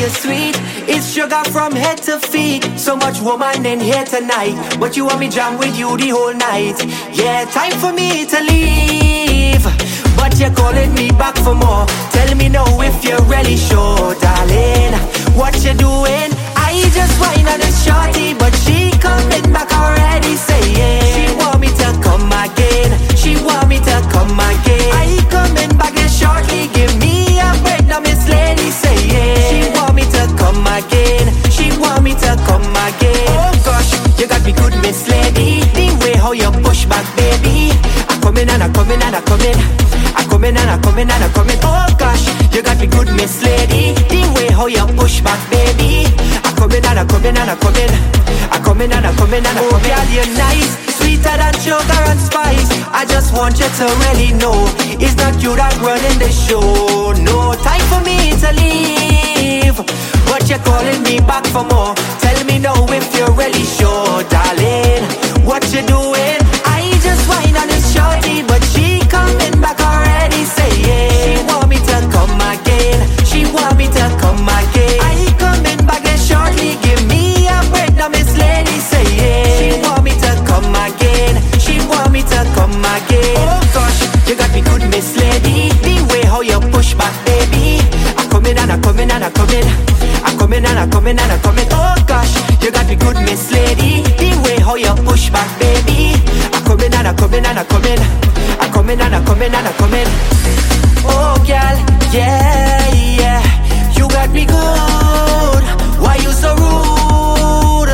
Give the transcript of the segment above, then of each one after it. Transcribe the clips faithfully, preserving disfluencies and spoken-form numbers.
you're sweet. It's sugar from head to feet. So much woman in here tonight, but you want me jam with you the whole night. Yeah, time for me to leave, but you're calling me back for more. Tell me now if you're really sure, darling. What you doing? I just whine on this shorty, but she coming back already saying she want me to come again. She want me to come again. I coming back in shortly. Give me a break now, Miss Lady saying she want me to come again. She want me to come again. Oh gosh, you got me good, Miss Lady. The way how you push back, baby. I come in and I come in and I come in. I come in and I come in and I come in. Oh gosh, you got me good, Miss Lady. The way how you push back, baby. I come in and I come in and I come in. I come in and I come in and I come in. Oh girl, you're nice, sweeter than sugar and spice. I just want you to really know it's not you that running the show. No time for me to leave, but you're calling me back for more. Tell me now if you're really sure, darling. What you doing? I just whine on this shorty, but she coming back already saying she want me to come again. She want me to come again. I coming back in shortly. Give me a break now, Miss Lady saying she want me to come again. She want me to come again. Oh gosh, you got me good, Miss Lady. The way how you push back, baby. I come in and I come in and I come in. I come in and I come in and I come in. Oh gosh, you got me good, Miss Lady. The way how you push back, baby. I come in and I come in and I come in. I come in and I come in and I come in. Oh girl, yeah, yeah. You got me good. Why you so rude?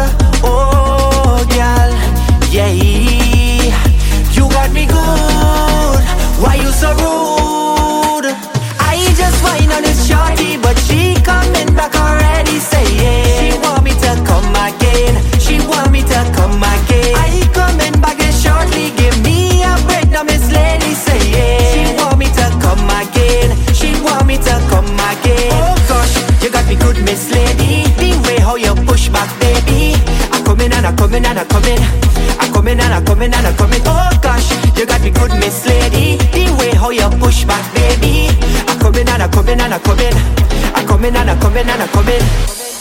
Oh girl, yeah. You got me good. Why you so rude? I just whine on this shorty, but she coming back already saying she want me to come again. She want me to come again. I coming back in shortly. Give me a break now, Miss Lady saying she want me to come again. She want me to come again. Oh gosh, you got me good, Miss Lady. The way how you push back, baby. I come in and I come in and I come in. I come in and I come in and I come in. Oh gosh, you got me good, Miss Lady. The way how you push back, baby. I come in and I come in and I come in. I come in and I come in and I come in.